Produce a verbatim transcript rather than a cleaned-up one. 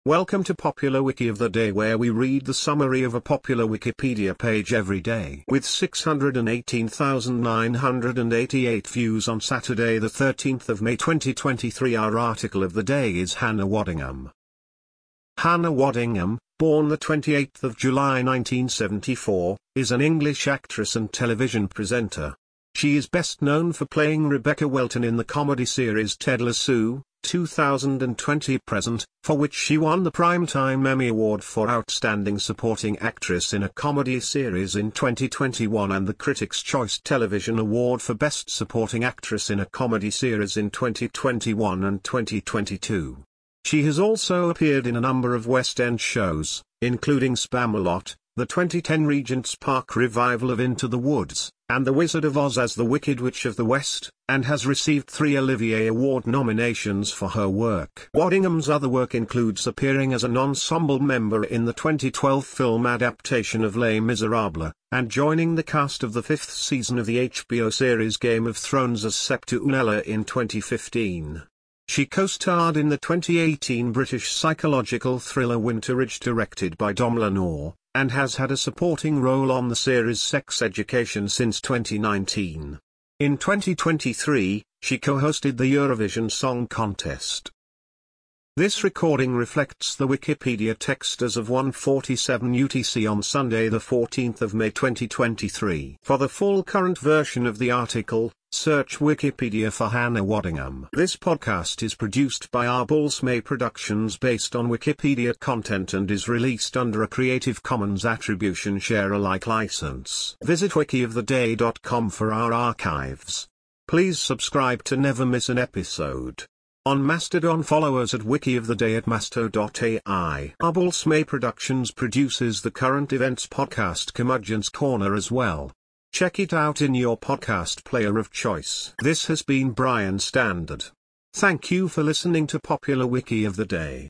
Welcome to Popular Wiki of the Day, where we read the summary of a popular Wikipedia page every day. With six hundred eighteen thousand nine hundred eighty-eight views on Saturday the thirteenth of May twenty twenty-three, our article of the day is Hannah Waddingham. Hannah Waddingham, born the twenty-eighth of July nineteen seventy-four, is an English actress and television presenter. She is best known for playing Rebecca Welton in the comedy series Ted Lasso, two thousand twenty present, for which she won the Primetime Emmy Award for Outstanding Supporting Actress in a Comedy Series in twenty twenty-one and the Critics' Choice Television Award for Best Supporting Actress in a Comedy Series in twenty twenty-one and twenty twenty-two. She has also appeared in a number of West End shows, including Spamalot, the twenty ten Regent's Park revival of Into the Woods, and The Wizard of Oz as the Wicked Witch of the West, and has received three Olivier Award nominations for her work. Waddingham's other work includes appearing as an ensemble member in the twenty twelve film adaptation of Les Miserables, and joining the cast of the fifth season of the H B O series Game of Thrones as Septa Unella in twenty fifteen. She co-starred in the twenty eighteen British psychological thriller Winter Ridge directed by Dom Lenore, and has had a supporting role on the series Sex Education since twenty nineteen. In twenty twenty-three, she co-hosted the Eurovision Song Contest. This recording reflects the Wikipedia text as of one forty-seven U T C on Sunday the fourteenth of May twenty twenty-three. For the full current version of the article, search Wikipedia for Hannah Waddingham. This podcast is produced by Arballs May Productions based on Wikipedia content and is released under a Creative Commons Attribution Share Alike license. Visit wiki of the day dot com for our archives. Please subscribe to never miss an episode. On Mastodon, follow us at wiki-of-the-day at masto dot A I. Arballs May Productions produces the current events podcast Curmudgeon's Corner as well. Check it out in your podcast player of choice. This has been Brian Standard. Thank you for listening to Popular Wiki of the Day.